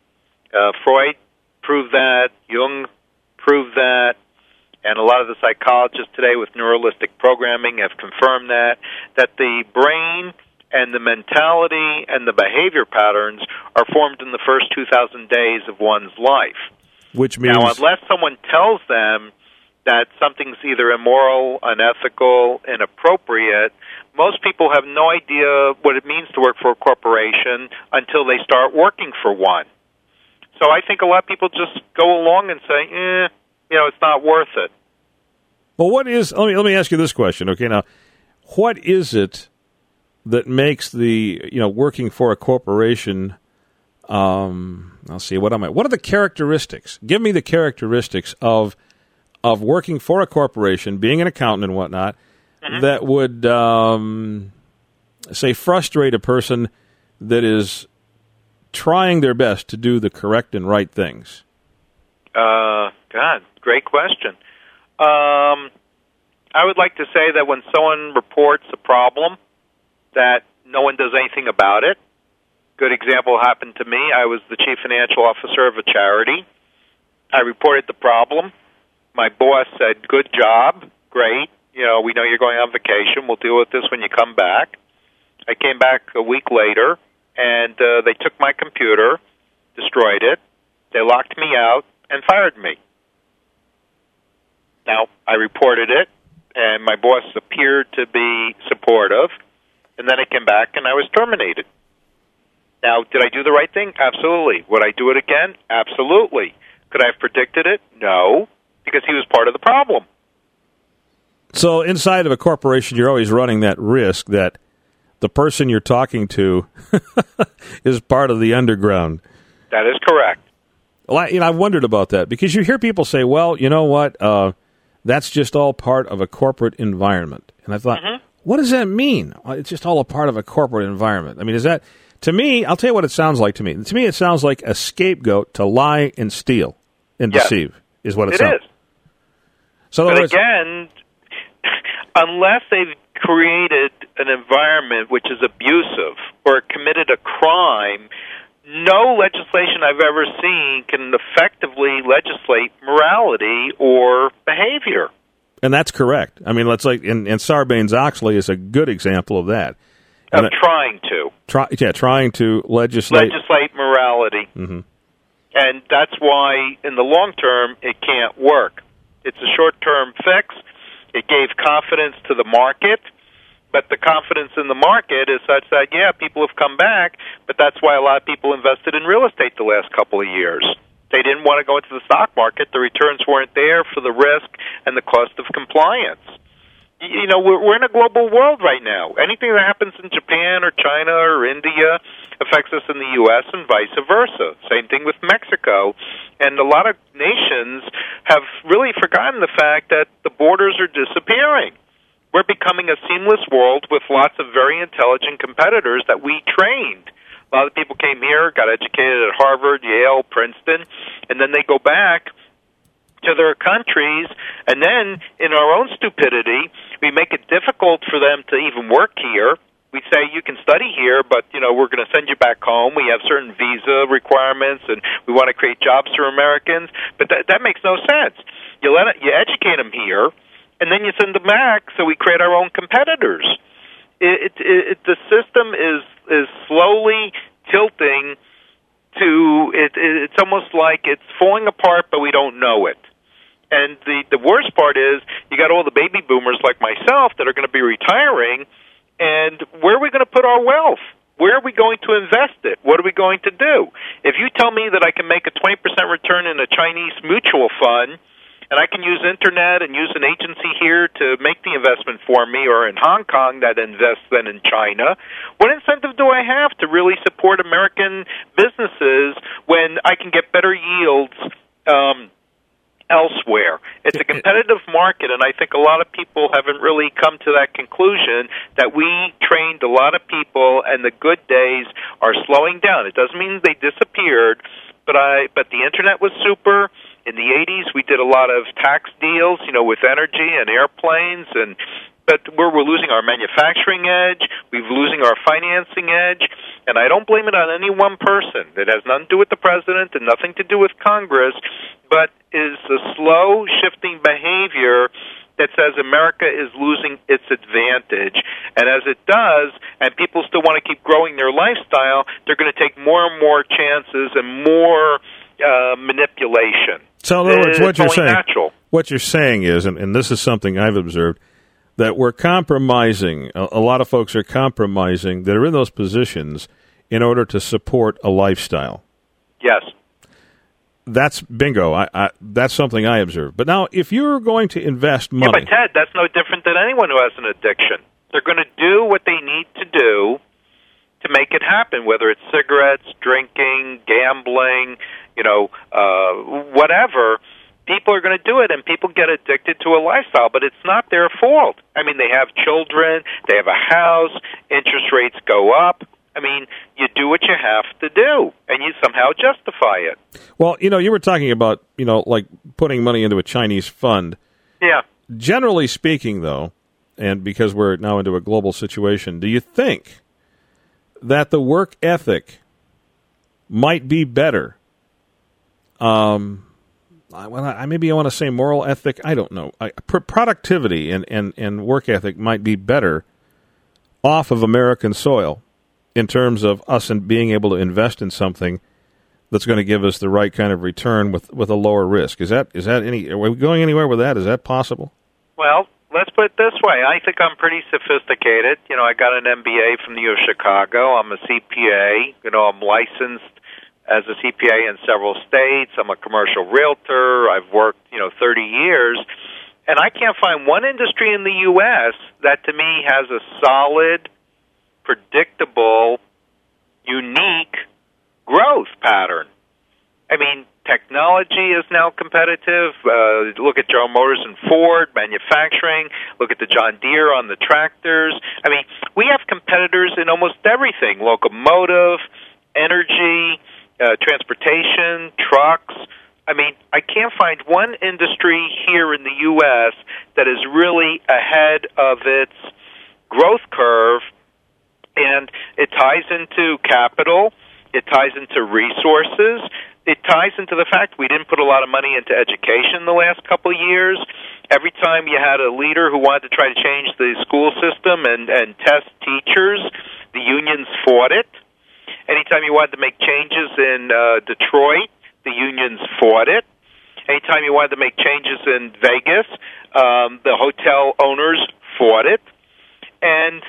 Uh, Freud proved that. Jung proved that. And a lot of the psychologists today with neuralistic programming have confirmed that, that the brain and the mentality and the behavior patterns are formed in the first two thousand days of one's life. Which means... Now, unless someone tells them that something's either immoral, unethical, inappropriate, most people have no idea what it means to work for a corporation until they start working for one. So I think a lot of people just go along and say, eh, you know, it's not worth it. Well, what is, let me, let me ask you this question, okay? Now, what is it that makes the, you know, working for a corporation, um, I'll see, what am I, what are the characteristics? Give me the characteristics of of working for a corporation, being an accountant and whatnot, mm-hmm. that would, um, say, frustrate a person that is trying their best to do the correct and right things. Uh, God, great question. Um, I would like to say that when someone reports a problem, that no one does anything about it. Good example happened to me. I was the chief financial officer of a charity. I reported the problem. My boss said, good job, great. You know, we know you're going on vacation. We'll deal with this when you come back. I came back a week later, and uh, they took my computer, destroyed it. They locked me out and fired me. Now, I reported it, and my boss appeared to be supportive, and then I came back and I was terminated. Now, did I do the right thing? Absolutely. Would I do it again? Absolutely. Could I have predicted it? No, because he was part of the problem. So inside of a corporation, you're always running that risk that the person you're talking to is part of the underground. That is correct. Well, I, you know, I wondered about that because you hear people say, well, you know what, uh, that's just all part of a corporate environment. And I thought, mm-hmm. what does that mean? It's just all a part of a corporate environment. I mean, is that, to me, I'll tell you what it sounds like to me. To me, it sounds like a scapegoat to lie and steal and yes. deceive is what it, it sounds. Is. So but words, again, unless they've created an environment which is abusive or committed a crime, no legislation I've ever seen can effectively legislate morality or behavior. And that's correct. I mean, let's like, and, and Sarbanes-Oxley is a good example of that. Of and trying to. Try, yeah, trying to legislate. Legislate morality. Mm-hmm. And that's why, in the long term, it can't work. It's a short-term fix. It gave confidence to the market. But the confidence in the market is such that, yeah, people have come back, but that's why a lot of people invested in real estate the last couple of years. They didn't want to go into the stock market. The returns weren't there for the risk and the cost of compliance. You know, we're, we're in a global world right now. Anything that happens in Japan or China or India affects us in the U S and vice versa. Same thing with Mexico. And a lot of nations have really forgotten the fact that the borders are disappearing. We're becoming a seamless world with lots of very intelligent competitors that we trained. A lot of people came here, got educated at Harvard, Yale, Princeton, and then they go back to their countries, and then in our own stupidity, we make it difficult for them to even work here. We say you can study here, but you know we're going to send you back home. We have certain visa requirements, and we want to create jobs for Americans. But that, that makes no sense. You let it, you educate them here, and then you send them back, so we create our own competitors. It, it, it, the system is is slowly tilting to it, it. It's almost like it's falling apart, but we don't know it. And the, the worst part is you got all the baby boomers like myself that are going to be retiring, and where are we going to put our wealth? Where are we going to invest it? What are we going to do? If you tell me that I can make a twenty percent return in a Chinese mutual fund, and I can use internet and use an agency here to make the investment for me, or in Hong Kong that invests then in China, what incentive do I have to really support American businesses when I can get better yields um, elsewhere? It's a competitive market, and I think a lot of people haven't really come to that conclusion that we trained a lot of people, and the good days are slowing down. It doesn't mean they disappeared, but I but the internet was super. In the eighties, we did a lot of tax deals, you know, with energy and airplanes, and but we're, we're losing our manufacturing edge, we're losing our financing edge, and I don't blame it on any one person. It has nothing to do with the president and nothing to do with Congress, but is a slow shifting behavior that says America is losing its advantage. And as it does, and people still want to keep growing their lifestyle, they're going to take more and more chances and more uh, manipulation. So, in other words, what you're saying, natural. what you're saying is, and, and this is something I've observed, that we're compromising, a, a lot of folks are compromising that are in those positions in order to support a lifestyle. Yes. That's bingo. I, I, that's something I observe. But now, if you're going to invest money... Yeah, but Ted, that's no different than anyone who has an addiction. They're going to do what they need to do to make it happen, whether it's cigarettes, drinking, gambling, you know, uh, whatever. People are going to do it, and people get addicted to a lifestyle, but it's not their fault. I mean, they have children, they have a house, interest rates go up. I mean, you do what you have to do, and you somehow justify it. Well, you know, you were talking about, you know, like putting money into a Chinese fund. Yeah. Generally speaking, though, and because we're now into a global situation, do you think that the work ethic might be better? Um, I, well, I maybe I want to say moral ethic. I don't know. I, pr- productivity and, and, and work ethic might be better off of American soil in terms of us and being able to invest in something that's going to give us the right kind of return with, with a lower risk. Is that is that any? Are we going anywhere with that? Is that possible? Well, let's put it this way. I think I'm pretty sophisticated. You know, I got an M B A from the U of Chicago. I'm a C P A. You know, I'm licensed as a C P A in several states. I'm a commercial realtor. I've worked, you know, thirty years. And I can't find one industry in the U S that, to me, has a solid, predictable, unique growth pattern. I mean, technology is now competitive. Uh, look at General Motors and Ford, manufacturing. Look at the John Deere on the tractors. I mean, we have competitors in almost everything, locomotive, energy, uh, transportation, trucks. I mean, I can't find one industry here in the U S that is really ahead of its growth curve, and it ties into capital, it ties into resources, it ties into the fact we didn't put a lot of money into education the last couple of years. Every time you had a leader who wanted to try to change the school system and, and test teachers, the unions fought it. Anytime you wanted to make changes in uh, Detroit, the unions fought it. Anytime you wanted to make changes in Vegas, um, the hotel owners fought it. And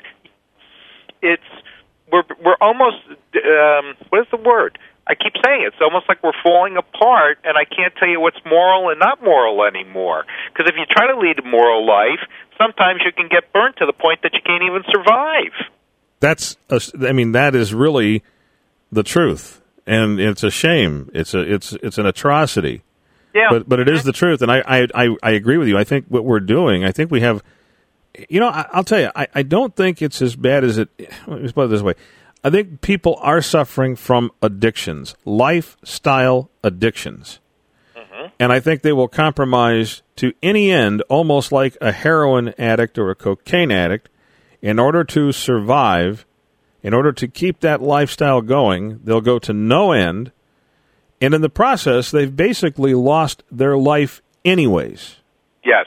it's we're we're almost um, what is the word? I keep saying it. It's almost like we're falling apart, and I can't tell you what's moral and not moral anymore. Because if you try to lead a moral life, sometimes you can get burnt to the point that you can't even survive. That's a, I mean, that is really the truth, and it's a shame. It's a it's it's an atrocity. Yeah, but but it is the truth, and I I I, I agree with you. I think what we're doing, I think we have. You know, I, I'll tell you, I, I don't think it's as bad as it. Let me put it this way. I think people are suffering from addictions, lifestyle addictions. Mm-hmm. And I think they will compromise to any end, almost like a heroin addict or a cocaine addict, in order to survive, in order to keep that lifestyle going. They'll go to no end. And in the process, they've basically lost their life anyways. Yes.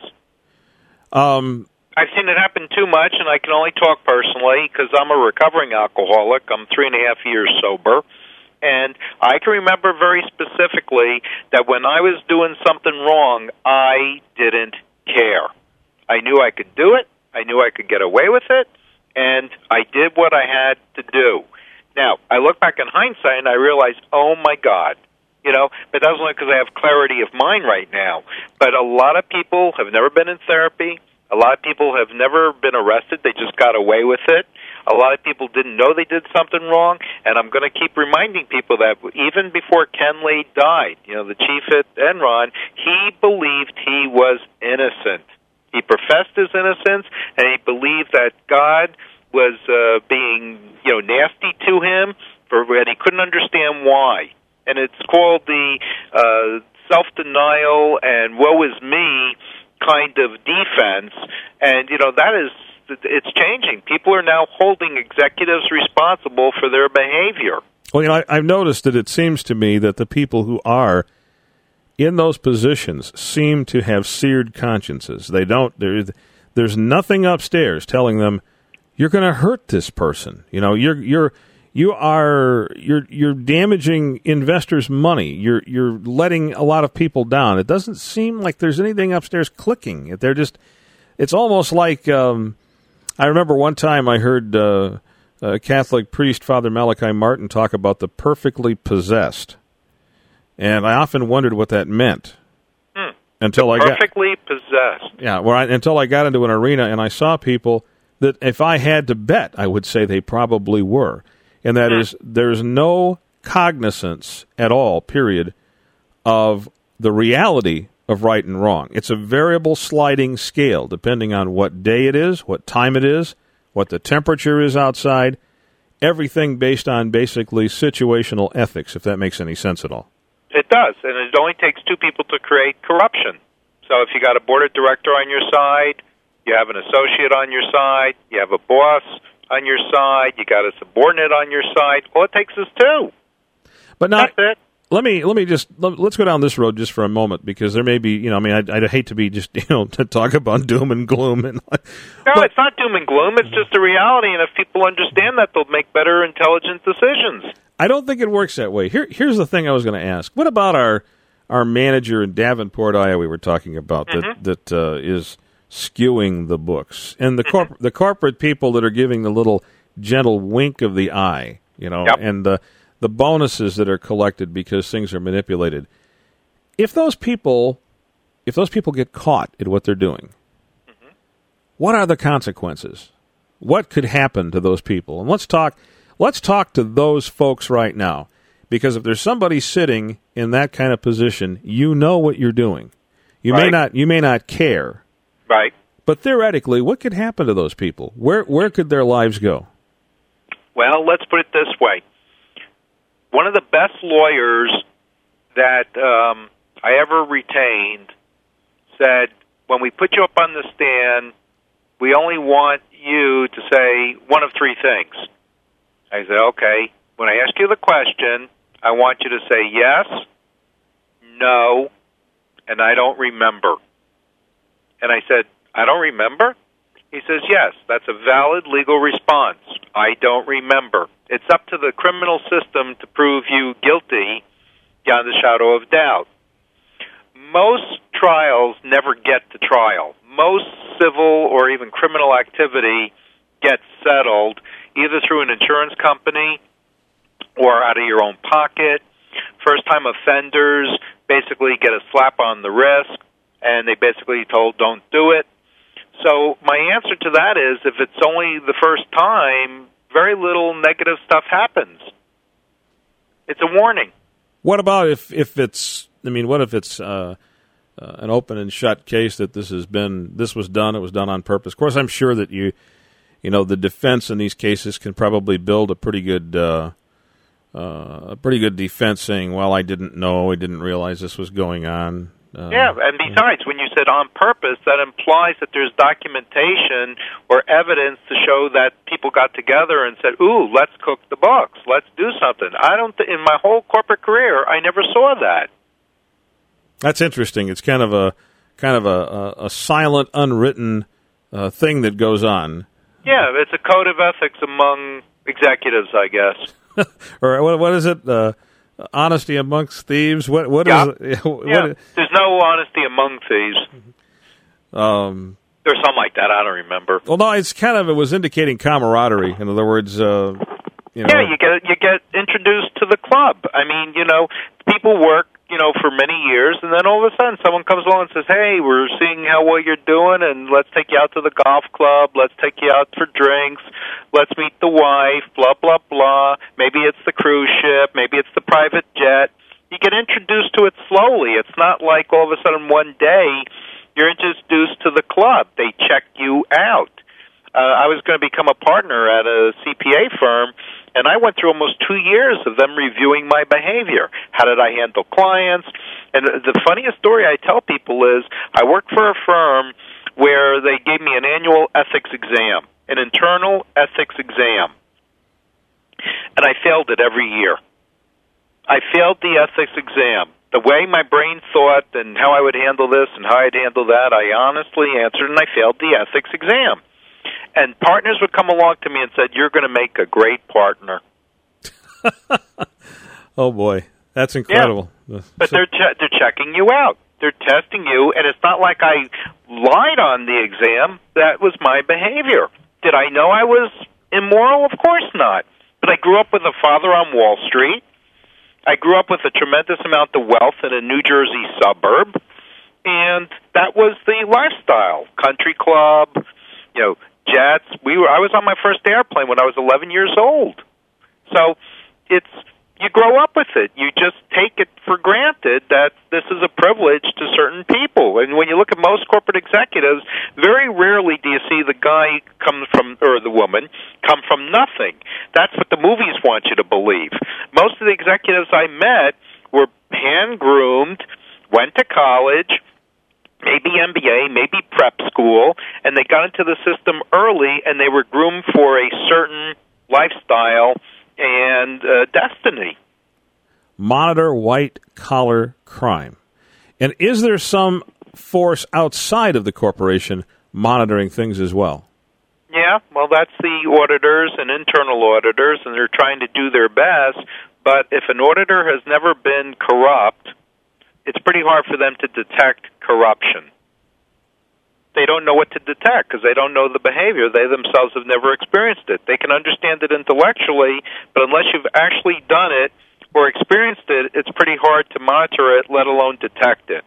Um. I've seen it happen too much, and I can only talk personally because I'm a recovering alcoholic. I'm three and a half years sober. And I can remember very specifically that when I was doing something wrong, I didn't care. I knew I could do it. I knew I could get away with it. And I did what I had to do. Now, I look back in hindsight, and I realize, oh, my God. You know, but that's only because I have clarity of mind right now. But a lot of people have never been in therapy. A lot of people have never been arrested. They just got away with it. A lot of people didn't know they did something wrong, and I'm going to keep reminding people that even before Ken Lay died, you know, the chief at Enron, he believed he was innocent. He professed his innocence, and he believed that God was uh, being, you know, nasty to him, for, and he couldn't understand why. And it's called the uh, self-denial and woe is me kind of defense, and, you know, that is, it's changing. People are now holding executives responsible for their behavior. Well, you know, I, I've noticed that it seems to me that the people who are in those positions seem to have seared consciences. They don't, there's, there's nothing upstairs telling them, you're going to hurt this person. You know, you're, you're, you are, you're, you're damaging investors' money. You're, you're letting a lot of people down. It doesn't seem like there's anything upstairs clicking. They're just, it's almost like, um, I remember one time I heard, uh, a Catholic priest, Father Malachi Martin, talk about the perfectly possessed. And I often wondered what that meant. Hmm. Until I got perfectly possessed. Yeah, well, I, until I got into an arena and I saw people that if I had to bet, I would say they probably were. And that hmm. is, there's no cognizance at all, period, of the reality of right and wrong. It's a variable sliding scale depending on what day it is, what time it is, what the temperature is outside, everything based on basically situational ethics, if that makes any sense at all. It does, and it only takes two people to create corruption. So if you got a board of director on your side, you have an associate on your side, you have a boss on your side, you got a subordinate on your side, all it takes is two. But now, That's it. Let me let me just let, let's go down this road just for a moment, because there may be, you know, I mean, I'd, I'd hate to be just, you know, to talk about doom and gloom and. No, but, it's not doom and gloom. It's just a reality, and if people understand that, they'll make better, intelligent decisions. I don't think it works that way. Here, here's the thing I was going to ask: what about our our manager in Davenport, Iowa? We were talking about mm-hmm. that that uh, is skewing the books, and the corp- mm-hmm. the corporate people that are giving the little gentle wink of the eye, you know, yep. and the. the bonuses that are collected because things are manipulated. If those people, if those people get caught at what they're doing, mm-hmm. what are the consequences? What could happen to those people? And let's talk, let's talk to those folks right now, because if there's somebody sitting in that kind of position, you know what you're doing. You right. may not, you may not care, right? But theoretically, what could happen to those people? Where, where could their lives go? Well, let's put it this way. One of the best lawyers that um, I ever retained said, when we put you up on the stand, we only want you to say one of three things. I said, okay, when I ask you the question, I want you to say yes, no, and I don't remember. And I said, I don't remember? He says, yes, that's a valid legal response. I don't remember. It's up to the criminal system to prove you guilty beyond a shadow of doubt. Most trials never get to trial. Most civil or even criminal activity gets settled either through an insurance company or out of your own pocket. First-time offenders basically get a slap on the wrist, and they basically told, don't do it. So my answer to that is, if it's only the first time, very little negative stuff happens. It's a warning. What about if, if it's, I mean, what if it's uh, uh, an open and shut case that this has been, this was done, it was done on purpose? Of course, I'm sure that you, you know, the defense in these cases can probably build a pretty good, uh, uh, a pretty good defense saying, well, I didn't know, I didn't realize this was going on. Uh, yeah, and besides, when you said on purpose, that implies that there's documentation or evidence to show that people got together and said, ooh, let's cook the books, let's do something. I don't, th- in my whole corporate career, I never saw that. That's interesting. It's kind of a kind of a, a, a silent, unwritten uh, thing that goes on. Yeah, it's a code of ethics among executives, I guess. Or what, what is it? Uh, Honesty amongst thieves. What? What yeah. is? It? What, yeah. There's no honesty among thieves. Um, There's something like that. I don't remember. Well, no, it's kind of it was indicating camaraderie. In other words, uh, you know. Yeah, you get you get introduced to the club. I mean, you know, people work, you know, for many years, and then all of a sudden, someone comes along and says, "Hey, we're seeing how well you're doing, and let's take you out to the golf club. Let's take you out for drinks. Let's meet the wife. Blah blah blah. Maybe it's the cruise ship. Maybe it's the private jet." You get introduced to it slowly. It's not like all of a sudden one day you're introduced to the club. They check you out. Uh, I was going to become a partner at a C P A firm, And I went through almost two years of them reviewing my behavior. How did I handle clients? And the funniest story I tell people is I worked for a firm where they gave me an annual ethics exam, an internal ethics exam. And I failed it every year. I failed the ethics exam. The way my brain thought and how I would handle this and how I'd handle that, I honestly answered, and I failed the ethics exam. And partners would come along to me and said, "You're going to make a great partner." Oh, boy. That's incredible. Yeah. But they're che- they're checking you out. They're testing you, and it's not like I lied on the exam. That was my behavior. Did I know I was immoral? Of course not. But I grew up with a father on Wall Street. I grew up with a tremendous amount of wealth in a New Jersey suburb, and that was the lifestyle. Country club, you know, jets. We were. I was on my first airplane when I was eleven years old. So it's you grow up with it. You just take it for granted that this is a privilege to certain people. And when you look at most corporate executives, very rarely do you see the guy come from, or the woman, come from nothing. That's what the movies want you to believe. Most of the executives I met were hand-groomed, went to college, maybe M B A, maybe prep school, and they got into the system early, and they were groomed for a certain lifestyle and uh, destiny. Monitor white-collar crime. And is there some force outside of the corporation monitoring things as well? Yeah, well, that's the auditors and internal auditors, and they're trying to do their best. But if an auditor has never been corrupt, it's pretty hard for them to detect corruption. They don't know what to detect because they don't know the behavior. They themselves have never experienced it. They can understand it intellectually, but unless you've actually done it or experienced it, it's pretty hard to monitor it, let alone detect it.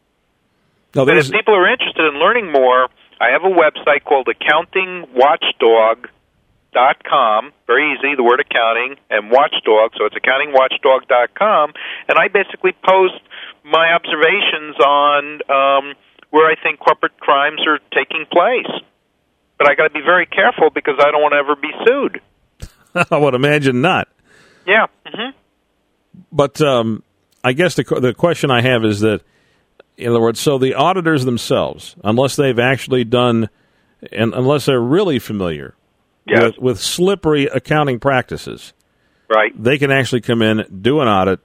No, but if people are interested in learning more, I have a website called accounting watchdog dot com. Very easy, the word accounting, and watchdog, so it's accounting watchdog dot com. And I basically post my observations on um, where I think corporate crimes are taking place. But I got to be very careful because I don't want to ever be sued. I would imagine not. Yeah. Mm-hmm. But um, I guess the the question I have is that, in other words, so the auditors themselves, unless they've actually done, and unless they're really familiar yes. with, with slippery accounting practices, right? They can actually come in, do an audit,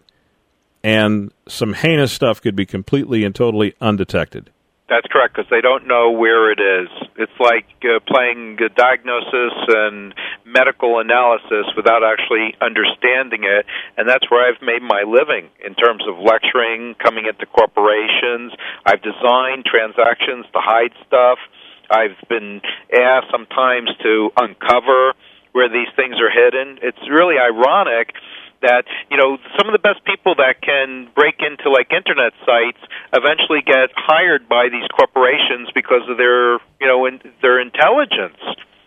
and some heinous stuff could be completely and totally undetected. That's correct, because they don't know where it is. It's like uh, playing uh, diagnosis and medical analysis without actually understanding it, and that's where I've made my living in terms of lecturing, coming into corporations. I've designed transactions to hide stuff. I've been asked sometimes to uncover where these things are hidden. It's really ironic that, you know, some of the best people that can break into, like, internet sites eventually get hired by these corporations because of their, you know, in, their intelligence.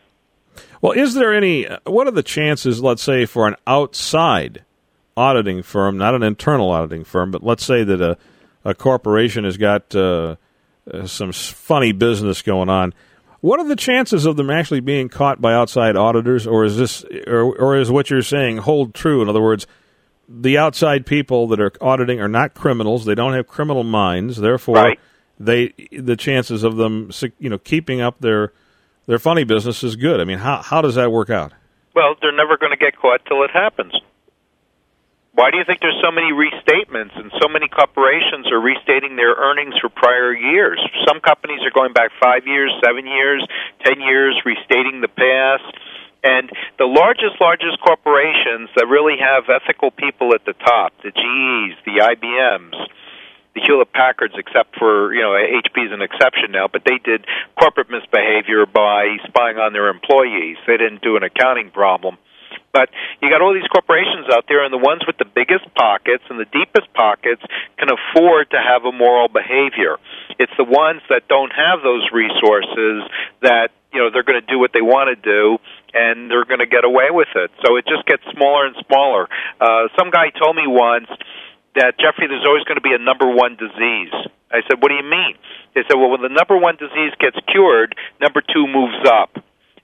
Well, is there any, what are the chances, let's say, for an outside auditing firm, not an internal auditing firm, but let's say that a, a corporation has got uh, uh, some funny business going on. What are the chances of them actually being caught by outside auditors, or is this, or, or is what you're saying hold true? In other words, the outside people that are auditing are not criminals; they don't have criminal minds. Therefore, right. they the chances of them, you know, keeping up their their funny business is good. I mean, how how does that work out? Well, they're never going to get caught till it happens. Why do you think there's so many restatements and so many corporations are restating their earnings for prior years? Some companies are going back five years, seven years, ten years, restating the past. And the largest, largest corporations that really have ethical people at the top, the G Es, the I B Ms, the Hewlett-Packards, except for, you know, H P is an exception now, but they did corporate misbehavior by spying on their employees. They didn't do an accounting problem. But you got all these corporations out there, and the ones with the biggest pockets and the deepest pockets can afford to have immoral behavior. It's the ones that don't have those resources that, you know, they're going to do what they want to do, and they're going to get away with it. So it just gets smaller and smaller. Uh, some guy told me once that, Jeffrey, there's always going to be a number one disease. I said, what do you mean? They said, well, when the number one disease gets cured, number two moves up. In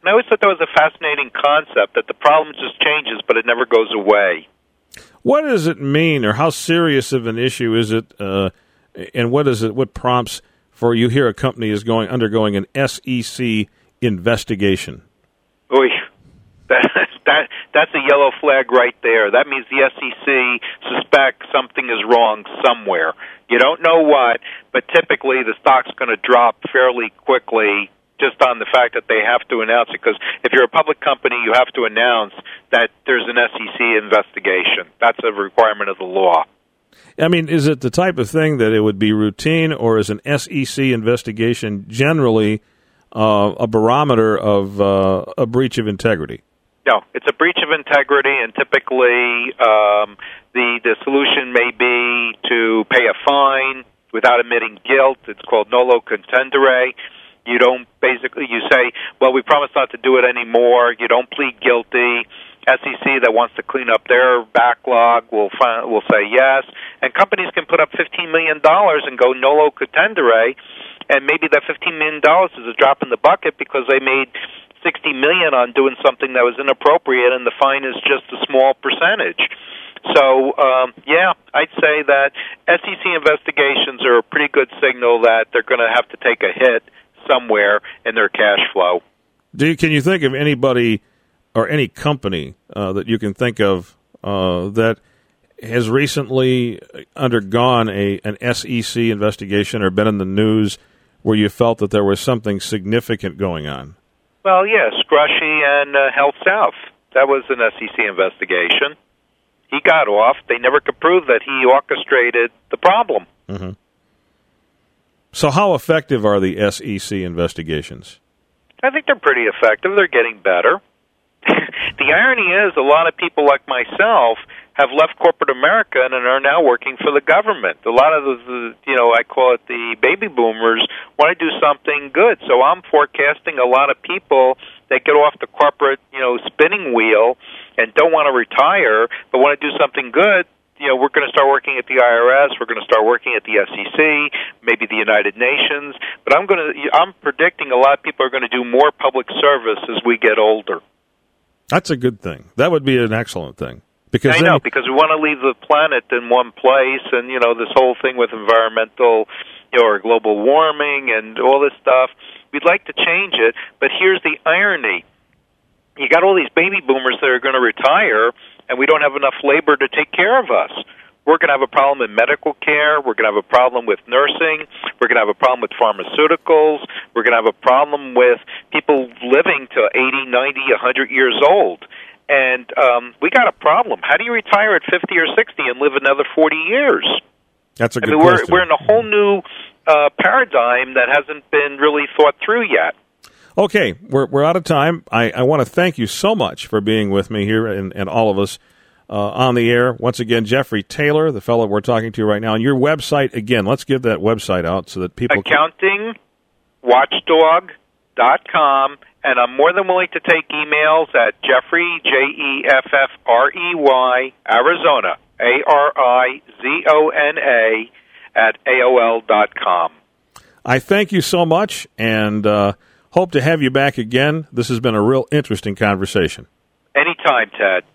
And I always thought that was a fascinating concept, that the problem just changes, but it never goes away. What does it mean, or how serious of an issue is it, uh, and what is it? What prompts for you hear a company is going undergoing an S E C investigation? Oy, that, that that's a yellow flag right there. That means the S E C suspects something is wrong somewhere. You don't know what, but typically the stock's going to drop fairly quickly just on the fact that they have to announce it. Because if you're a public company, you have to announce that there's an S E C investigation. That's a requirement of the law. I mean, is it the type of thing that it would be routine, or is an S E C investigation generally uh, a barometer of uh, a breach of integrity? No, it's a breach of integrity, and typically um, the the solution may be to pay a fine without admitting guilt. It's called nolo contendere. You don't basically, you say, well, we promise not to do it anymore. You don't plead guilty. S E C that wants to clean up their backlog will find, will say yes. And companies can put up fifteen million dollars and go nolo contendere, and maybe that fifteen million dollars is a drop in the bucket because they made sixty million dollars on doing something that was inappropriate, and the fine is just a small percentage. So, um, yeah, I'd say that S E C investigations are a pretty good signal that they're going to have to take a hit somewhere in their cash flow. Do you, can you think of anybody or any company uh, that you can think of uh, that has recently undergone a an S E C investigation or been in the news where you felt that there was something significant going on? Well, yeah, Scrushy and uh, Health South. That was an S E C investigation. He got off. They never could prove that he orchestrated the problem. Mm-hmm. So how effective are the S E C investigations? I think they're pretty effective. They're getting better. The irony is a lot of people like myself have left corporate America and are now working for the government. A lot of the, you know, I call it the baby boomers, want to do something good. So I'm forecasting a lot of people that get off the corporate, you know, spinning wheel and don't want to retire, but want to do something good. You know, we're going to start working at the I R S. We're going to start working at the S E C, maybe the United Nations. But I'm going to, I'm predicting a lot of people are going to do more public service as we get older. That's a good thing. That would be an excellent thing. Because I know, because we want to leave the planet in one place, and, you know, this whole thing with environmental, you know, or global warming and all this stuff, we'd like to change it, but here's the irony. You got all these baby boomers that are going to retire, and we don't have enough labor to take care of us. We're going to have a problem in medical care. We're going to have a problem with nursing. We're going to have a problem with pharmaceuticals. We're going to have a problem with people living to eighty, ninety, one hundred years old. And um, we got a problem. How do you retire at fifty or sixty and live another forty years? That's a good I mean, we're, question. we're in a whole new uh, paradigm that hasn't been really thought through yet. Okay, we're we're out of time. I, I want to thank you so much for being with me here and, and all of us uh, on the air. Once again, Jeffrey Taylor, the fellow we're talking to right now. And your website, again, let's give that website out so that people accounting watchdog dot com. And I'm more than willing to take emails at Jeffrey, J E F F R E Y, Arizona, A R I Z O N A, at A O L dot com. I thank you so much, and uh, hope to have you back again. This has been a real interesting conversation. Anytime, Ted.